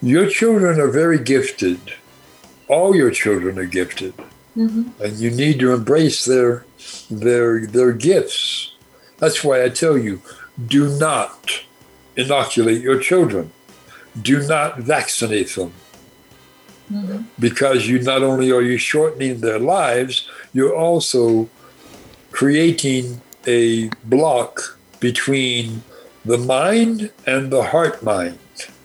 Your children are very gifted. All your children are gifted. And you need to embrace their gifts. That's why I tell you, do not inoculate your children. Do not vaccinate them. Because you not only are you shortening their lives, you're also creating a block between the mind and the heart-mind.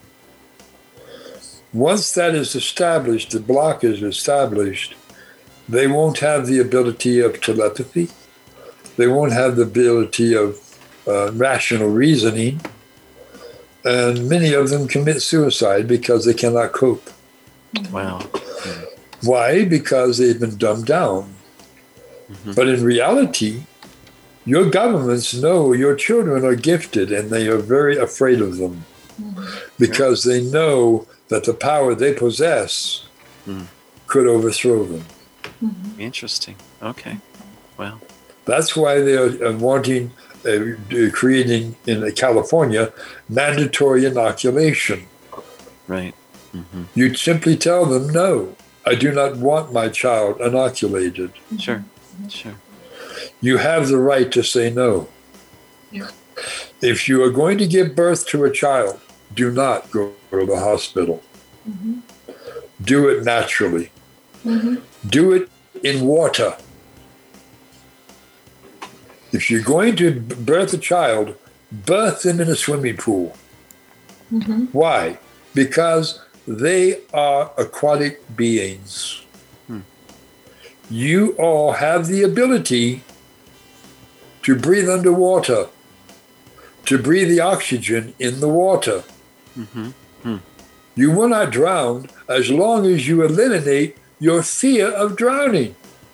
Once that is established, the block is established, they won't have the ability of telepathy. They won't have the ability of rational reasoning. And many of them commit suicide because they cannot cope. Wow. Why? Because they've been dumbed down. But in reality, your governments know your children are gifted and they are very afraid of them because they know that the power they possess could overthrow them. Interesting. Okay. Well, that's why they are wanting, creating in California, mandatory inoculation. Right. You simply tell them, no, I do not want my child inoculated. Sure. You have the right to say no. If you are going to give birth to a child, do not go to the hospital. Do it naturally. Do it in water. If you're going to birth a child, birth them in a swimming pool. Why? Because they are aquatic beings. You all have the ability to breathe underwater, to breathe the oxygen in the water. You will not drown as long as you eliminate your fear of drowning.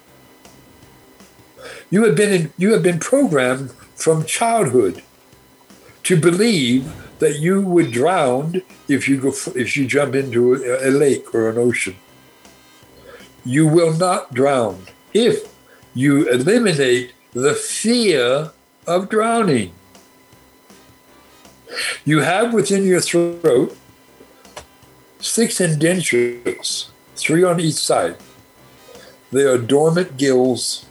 You have been programmed from childhood to believe that you would drown if you jump into a lake or an ocean. You will not drown if you eliminate the fear of drowning. You have within your throat 6 indentures, 3 on each side. They are dormant gills.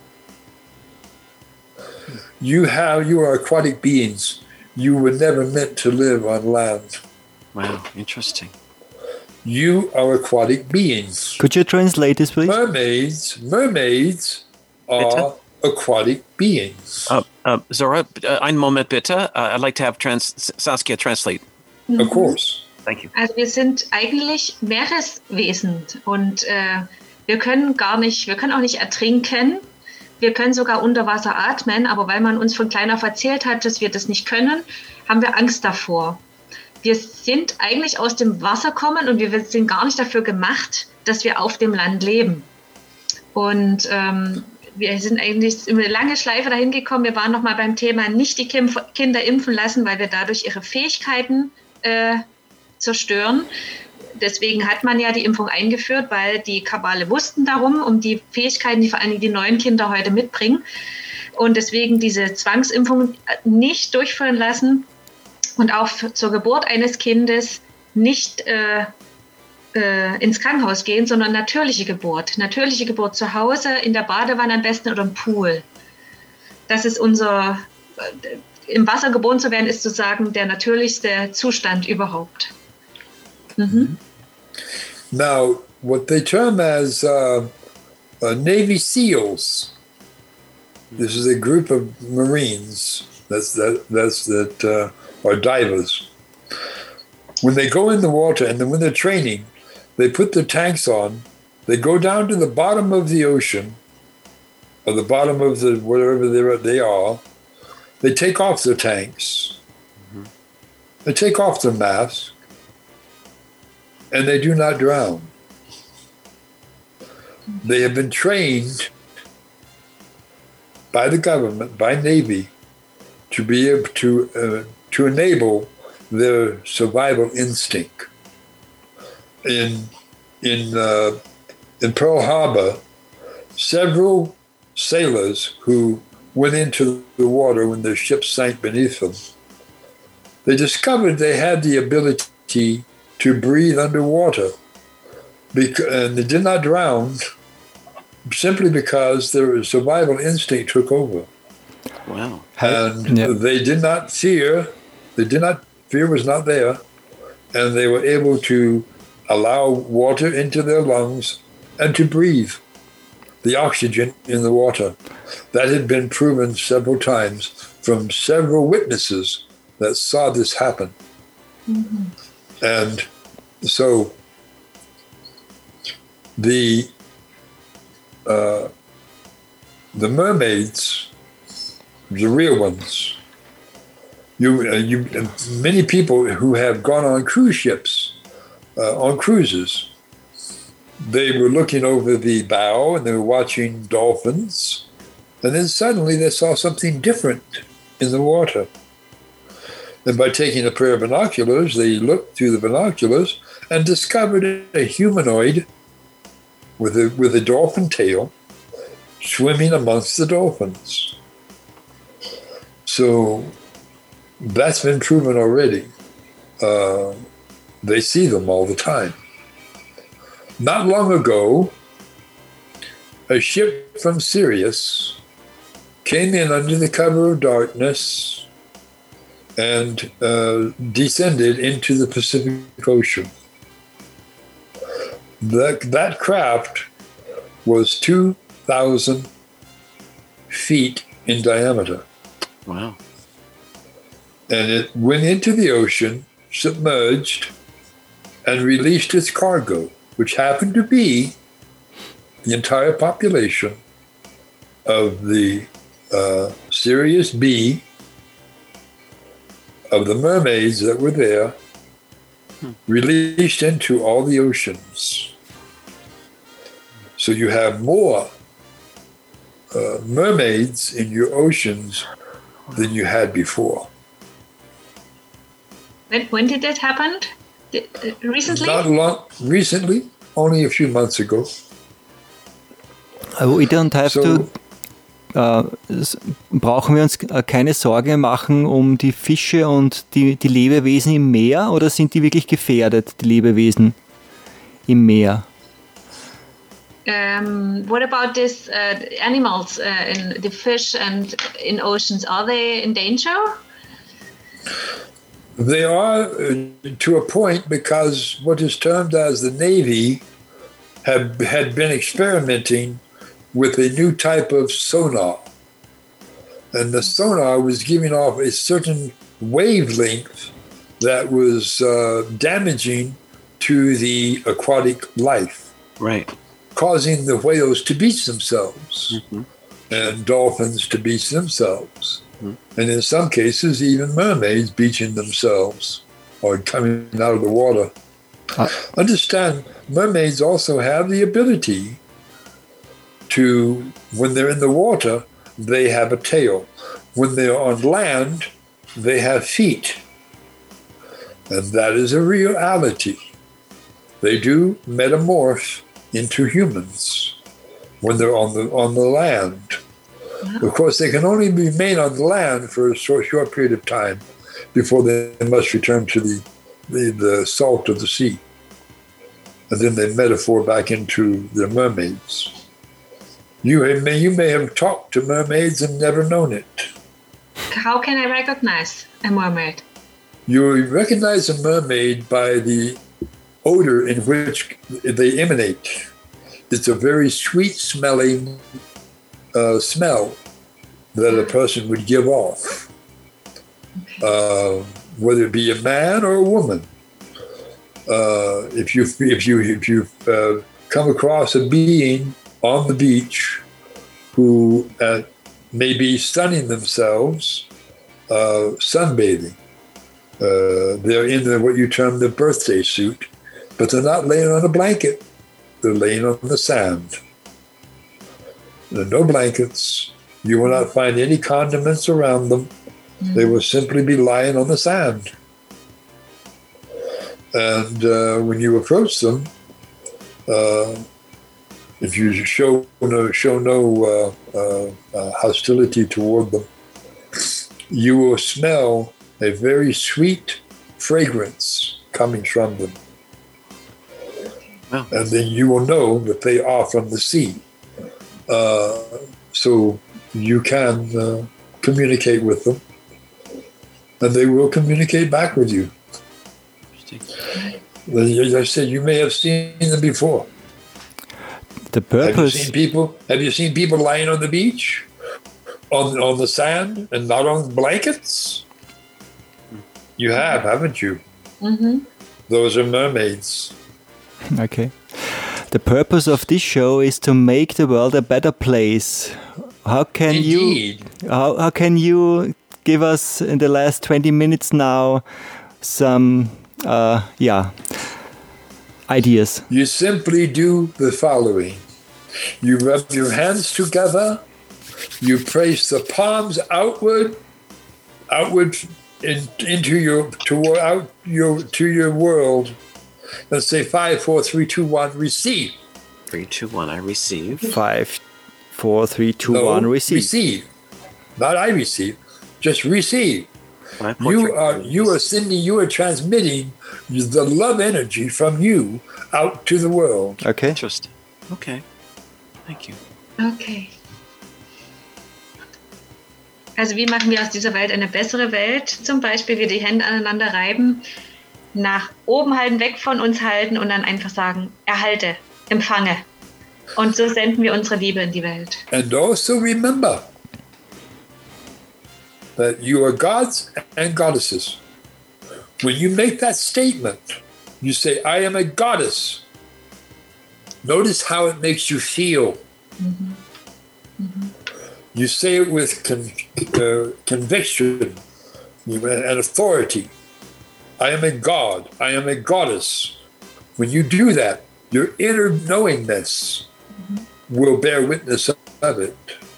You are aquatic beings. You were never meant to live on land. Wow, interesting. You are aquatic beings. Could you translate this, please? Mermaids are aquatic beings. Zora, einen Moment bitte. I'd like to have Saskia translate. Of course. Thank you. Also wir sind eigentlich Meereswesen und wir können auch nicht ertrinken. Wir können sogar unter Wasser atmen, aber weil man uns von klein auf erzählt hat, dass wir das nicht können, haben wir Angst davor. Wir sind eigentlich aus dem Wasser kommen und wir sind gar nicht dafür gemacht, dass wir auf dem Land leben. Und wir sind eigentlich über eine lange Schleife dahin gekommen. Wir waren noch mal beim Thema nicht die Kinder impfen lassen, weil wir dadurch ihre Fähigkeiten zerstören. Deswegen hat man ja die Impfung eingeführt, weil die Kabale wussten darum, um die Fähigkeiten, die vor allem die neuen Kinder heute mitbringen. Und deswegen diese Zwangsimpfung nicht durchführen lassen und auch zur Geburt eines Kindes nicht ins Krankenhaus gehen, sondern natürliche Geburt. Natürliche Geburt zu Hause, in der Badewanne am besten oder im Pool. Das ist im Wasser geboren zu werden, ist sozusagen der natürlichste Zustand überhaupt. Now, what they term as Navy SEALs, this is a group of Marines that are divers. When they go in the water and then when they're training, they put the tanks on, they go down to the bottom of the ocean, or the bottom of the wherever they are, they take off their tanks, they take off their mask, and they do not drown. They have been trained by the government, by Navy, to be able to enable their survival instinct. In Pearl Harbor, several sailors who went into the water when their ship sank beneath them, they discovered they had the ability to breathe underwater. And they did not drown simply because their survival instinct took over. Wow. And they did not fear. Fear was not there. And they were able to allow water into their lungs and to breathe the oxygen in the water. That had been proven several times from several witnesses that saw this happen. Mm-hmm. And so the mermaids, the real ones, many people who have gone on cruise ships, on cruises, they were looking over the bow and they were watching dolphins, and then suddenly they saw something different in the water. And by taking a pair of binoculars, they looked through the binoculars and discovered a humanoid with a dolphin tail swimming amongst the dolphins. So that's been proven already. They see them all the time. Not long ago, a ship from Sirius came in under the cover of darkness and descended into the Pacific Ocean. That craft was 2,000 feet in diameter. Wow. And it went into the ocean, submerged, and released its cargo, which happened to be the entire population of the Sirius B, of the mermaids that were there, released into all the oceans. So you have more mermaids in your oceans than you had before. When did that happen? Recently? Not long. Recently, only a few months ago. We don't have to. Brauchen wir uns keine Sorge machen um die Fische und die Lebewesen im Meer, oder sind die wirklich gefährdet, die Lebewesen im Meer? What about these animals in the fish and in oceans? Are they in danger? They are to a point, because what is termed as the Navy had been experimenting with a new type of sonar. And the sonar was giving off a certain wavelength that was damaging to the aquatic life. Right. Causing the whales to beach themselves, and dolphins to beach themselves. And in some cases, even mermaids beaching themselves or coming out of the water. Understand, mermaids also have the ability to, when they're in the water, they have a tail. When they're on land, they have feet. And that is a reality. They do metamorph into humans when they're on the land. Of course, they can only remain on the land for a short period of time before they must return to the salt of the sea. And then they metaphor back into the mermaids. You may have talked to mermaids and never known it. How can I recognize a mermaid? You recognize a mermaid by the odor in which they emanate. It's a very sweet-smelling smell that a person would give off, whether it be a man or a woman. If you come across a being on the beach who may be sunning themselves, sunbathing, they're in what you term the birthday suit, but they're not laying on a blanket. They're laying on the sand. There are no blankets. You will not find any condiments around them. They will simply be lying on the sand. And when you approach them, if you show no hostility toward them, you will smell a very sweet fragrance coming from them. Wow. And then you will know that they are from the sea. So you can communicate with them, and they will communicate back with you. As I said, you may have seen them before. The purpose. Have you seen people lying on the beach, on the sand, and not on blankets? You have, haven't you? Mm-hmm. Those are mermaids. Okay. The purpose of this show is to make the world a better place. How can Indeed. how can you give us in the last 20 minutes now some ideas? You simply do the following. You rub your hands together. You place the palms outward into your world. Let's say 5, 4, 3, 2, 1, receive. 3, 2, 1, I receive. 5, 4, 3, 2, 1, receive. Receive. Not I receive. Just receive. 5, 4, 3, You are sending, you are transmitting the love energy from you out to the world. Okay. Interesting. Okay. Thank you. Okay. Also wie machen wir aus dieser Welt eine bessere Welt? Zum Beispiel wir die Hände aneinander reiben, nach oben halten, weg von uns halten und dann einfach sagen, erhalte, empfange. Und so senden wir unsere Liebe in die Welt. And also remember that you are gods and goddesses. When you make that statement, you say, I am a goddess. Notice how it makes you feel. Mm-hmm. Mm-hmm. You say it with conviction and authority. I am a god. I am a goddess. When you do that, your inner knowingness will bear witness of it.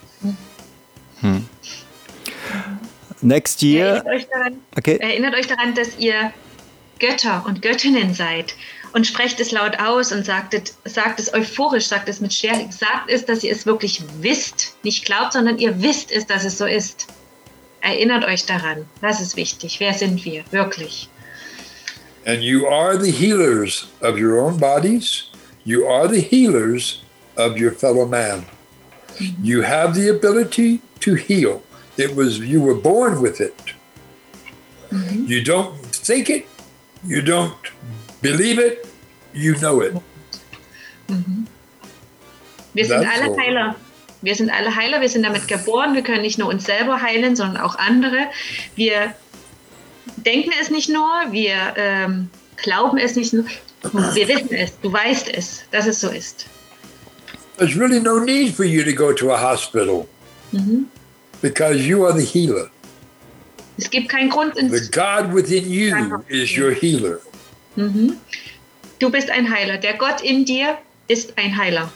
Next year. Erinnert euch daran, dass ihr Götter und Göttinnen seid und sprecht es laut aus und sagt es euphorisch, sagt es mit Stärke, sagt es, dass ihr es wirklich wisst, nicht glaubt, sondern ihr wisst es, dass es so ist. Erinnert euch daran, das ist wichtig. Wer sind wir wirklich? And you are the healers of your own bodies. You are the healers of your fellow man. Mm-hmm. You have the ability to heal. You were born with it. Mm-hmm. You don't think it. You don't believe it. You know it. Mhm. Wir sind alle Heiler. Wir sind alle Heiler. Wir sind damit geboren. Wir können nicht nur uns selber heilen, sondern auch andere. Wir denken es nicht nur. Wir glauben es nicht nur. Wir wissen es. Du weißt es, dass es so ist. There's really no need for you to go to a hospital. Mhm. Because you are the healer. Es gibt keinen Grund. The God within you is your healer. Mhm. Du bist ein Heiler. Der Gott in dir ist ein Heiler.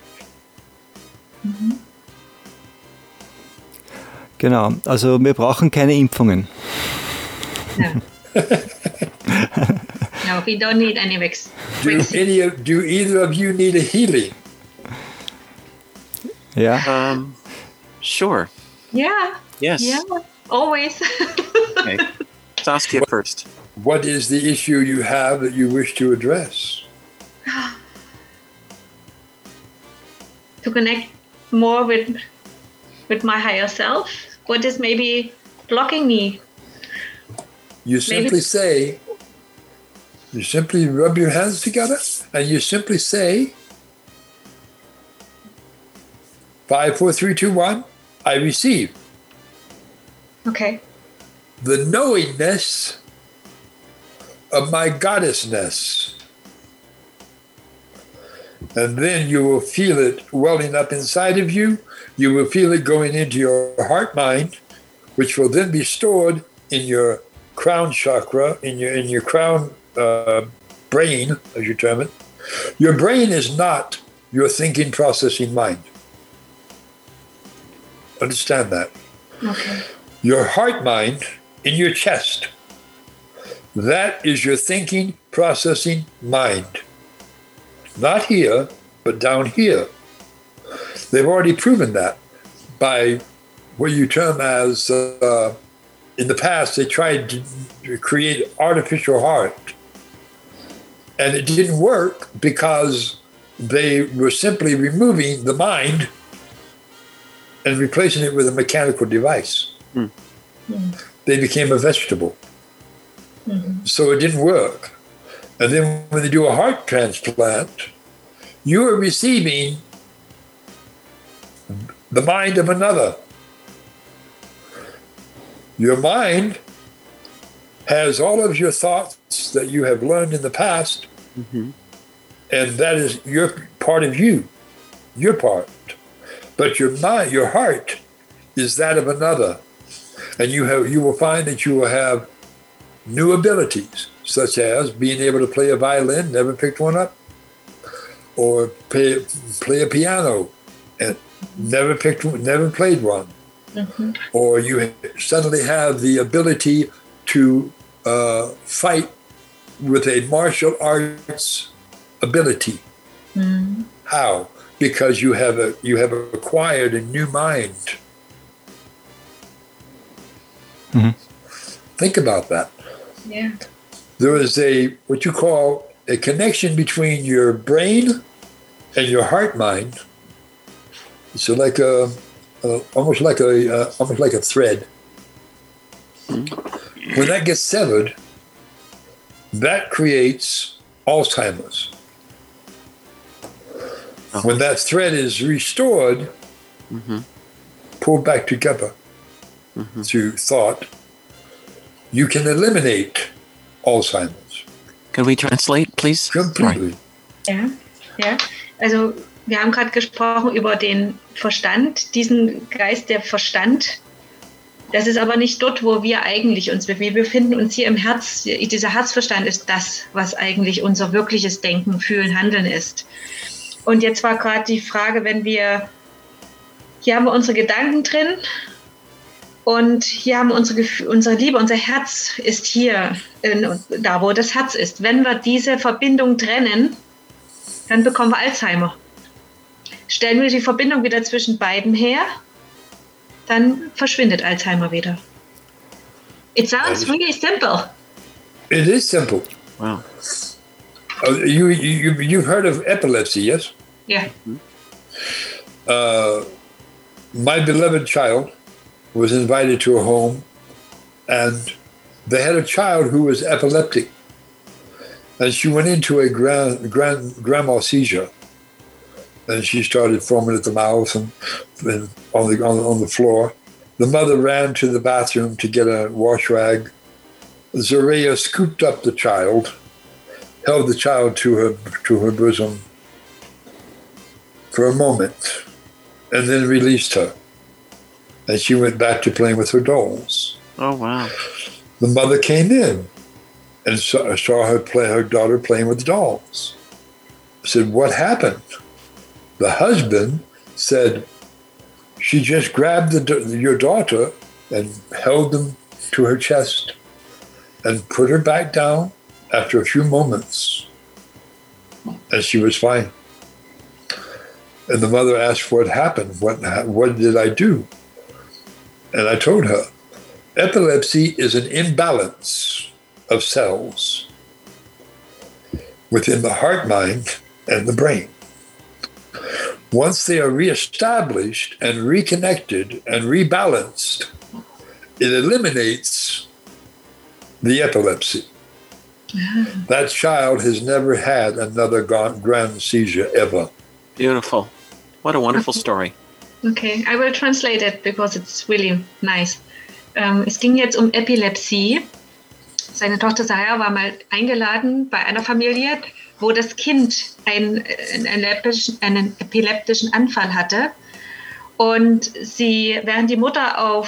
Mhm. Genau, also wir brauchen keine Impfungen. No. No, we don't need any vaccine. Do either of you need a healing? Yeah. Sure. Yeah. Yes. Yeah. Always. Okay. Saskia first. What is the issue you have that you wish to address? To connect more with my higher self. What is maybe blocking me? You simply rub your hands together and you simply say, 5, 4, 3, 2, 1, I receive. Okay. The knowingness of my goddessness. And then you will feel it welling up inside of you. You will feel it going into your heart mind, which will then be stored in your crown chakra, in your crown brain, as you term it. Your brain is not your thinking, processing mind. Understand that. Okay. Your heart mind in your chest, that is your thinking, processing mind. Not here, but down here. They've already proven that by what you term as, in the past, they tried to create artificial heart. And it didn't work because they were simply removing the mind and replacing it with a mechanical device. They became a vegetable. So it didn't work. And then when they do a heart transplant, you are receiving the mind of another. Your mind has all of your thoughts that you have learned in the past, and that is your part of you, your part. But your mind, your heart, is that of another, and you will find that you will have new abilities, such as being able to play a violin, never picked one up, or play a piano, and never played one, or you suddenly have the ability to fight with a martial arts ability. How? Because you have acquired a new mind. Think about that. Yeah. There is what you call a connection between your brain and your heart mind. It's like almost like a thread. When that gets severed, that creates Alzheimer's. When that thread is restored, pulled back together through thought, you can eliminate Alzheimer's. Can we translate, please? Completely. Ja. Also wir haben gerade gesprochen über den Verstand, diesen Geist, der Verstand. Das ist aber nicht dort, wo wir eigentlich uns befinden. Wir befinden uns hier im Herz. Dieser Herzverstand ist das, was eigentlich unser wirkliches Denken, Fühlen, Handeln ist. Und jetzt war gerade die Frage, hier haben wir unsere Gedanken drin und hier haben wir unsere Liebe, unser Herz ist hier, da wo das Herz ist. Wenn wir diese Verbindung trennen, dann bekommen wir Alzheimer. Stellen wir die Verbindung wieder zwischen beiden her, dann verschwindet Alzheimer wieder. It sounds really simple. It is simple. Wow. You've heard of epilepsy, yes? Yeah. My beloved child was invited to a home, and they had a child who was epileptic, and she went into a grand mal seizure, and she started foaming at the mouth and on the floor. The mother ran to the bathroom to get a wash rag. Zorea scooped up the child, held the child to her bosom for a moment, and then released her. And she went back to playing with her dolls. Oh, wow. The mother came in and saw her daughter playing with the dolls. Said, "What happened?" The husband said, "She just grabbed your daughter and held them to her chest and put her back down after a few moments, and she was fine." And the mother asked what happened. What did I do? And I told her, epilepsy is an imbalance of cells within the heart, mind, and the brain. Once they are reestablished and reconnected and rebalanced, it eliminates the epilepsy. That child has never had another grand seizure ever. Beautiful. What a wonderful story. Okay, I will translate it because it's really nice. Es ging jetzt um Epilepsie. Seine Tochter Sarah war mal eingeladen bei einer Familie, wo das Kind einen epileptischen Anfall hatte. Und während die Mutter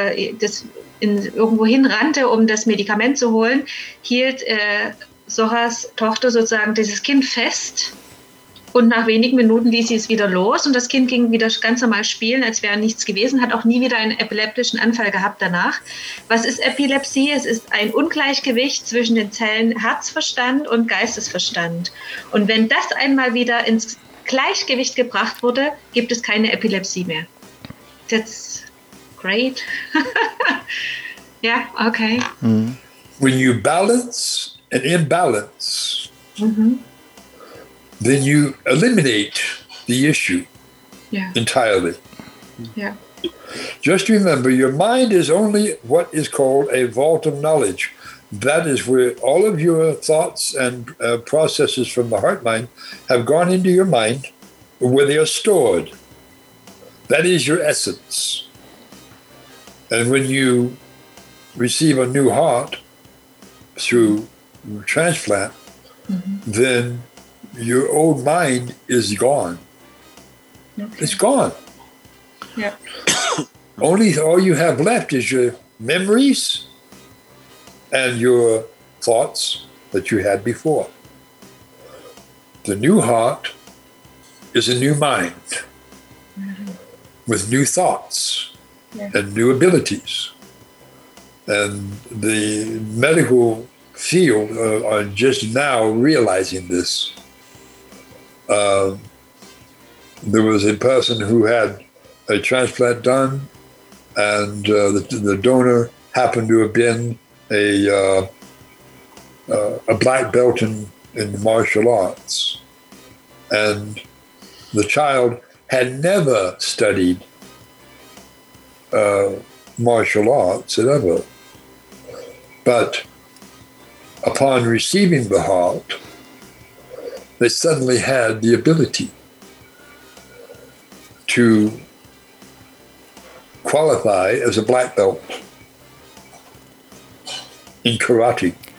irgendwo hinrannte, um das Medikament zu holen, hielt Sohas Tochter sozusagen dieses Kind fest. Und nach wenigen Minuten ließ sie es wieder los und das Kind ging wieder ganz normal spielen, als wäre nichts gewesen, hat auch nie wieder einen epileptischen Anfall gehabt danach. Was ist Epilepsie? Es ist ein Ungleichgewicht zwischen den Zellen Herzverstand und Geistesverstand. Und wenn das einmal wieder ins Gleichgewicht gebracht wurde, gibt es keine Epilepsie mehr. That's great. Yeah, okay. When you balance an imbalance then you eliminate the issue entirely. Yeah. Just remember, your mind is only what is called a vault of knowledge. That is where all of your thoughts and processes from the heart mind have gone into your mind, where they are stored. That is your essence. And when you receive a new heart through transplant, then your old mind is gone. Okay. It's gone. Yeah. Only all you have left is your memories and your thoughts that you had before. The new heart is a new mind with new thoughts and new abilities. And the medical field are just now realizing this. There was a person who had a transplant done, and the donor happened to have been a black belt in martial arts. And the child had never studied martial arts ever. But upon receiving the heart, they suddenly had the ability to qualify as a black belt in karate.